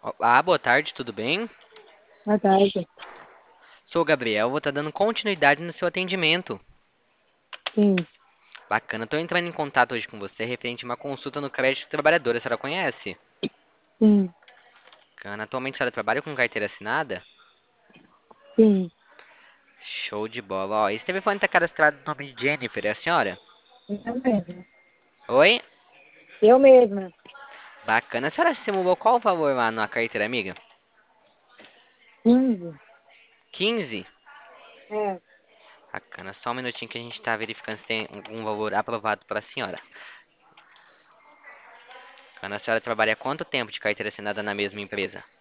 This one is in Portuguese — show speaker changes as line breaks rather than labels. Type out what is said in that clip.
Olá, boa tarde, tudo bem?
Boa tarde.
Sou o Gabriel, vou estar dando continuidade no seu atendimento.
Sim,
Bacana, estou entrando em contato hoje com você referente a uma consulta no crédito trabalhador, a senhora conhece?
sim,
Bacana, atualmente a senhora trabalha com carteira assinada?
sim.
Show de bola, ó, esse telefone está cadastrado no nome de Jennifer, é a senhora?
Eu mesma.
Oi?
Eu mesma.
Bacana, a senhora simulou qual o valor lá na carteira, amiga?
15.
15?
É.
Bacana, só um minutinho que a gente está verificando se tem algum valor aprovado para a senhora. Bacana, a senhora trabalha há quanto tempo de carteira assinada na mesma empresa?